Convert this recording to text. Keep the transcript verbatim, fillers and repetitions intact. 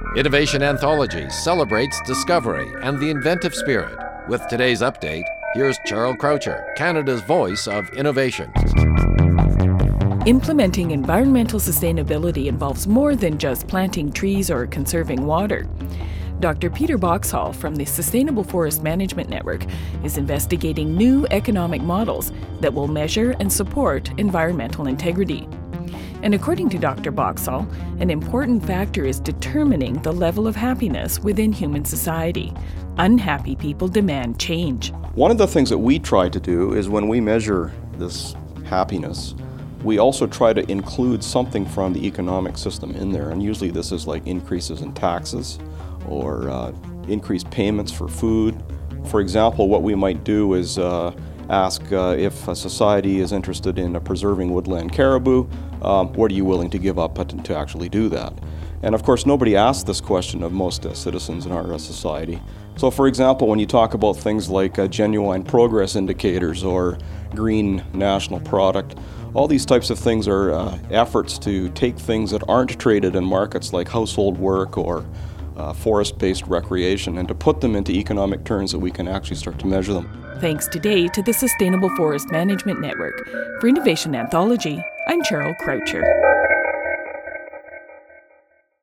Innovation Anthology celebrates discovery and the inventive spirit. With today's update, here's Cheryl Croucher, Canada's voice of innovation. Implementing environmental sustainability involves more than just planting trees or conserving water. Doctor Peter Boxhall from the Sustainable Forest Management Network is investigating new economic models that will measure and support environmental integrity. And according to Doctor Boxhall, an important factor is determining the level of happiness within human society. Unhappy people demand change. One of the things that we try to do is when we measure this happiness, we also try to include something from the economic system in there, and usually this is like increases in taxes or uh, increased payments for food. For example, what we might do is uh, ask uh, if a society is interested in uh, preserving woodland caribou, um, what are you willing to give up to actually do that? And of course, nobody asks this question of most uh, citizens in our uh, society. So for example, when you talk about things like uh, genuine progress indicators or green national product, all these types of things are uh, efforts to take things that aren't traded in markets like household work or uh, forest-based recreation and to put them into economic terms that we can actually start to measure them. Thanks today to the Sustainable Forest Management Network. For Innovation Anthology, I'm Cheryl Croucher.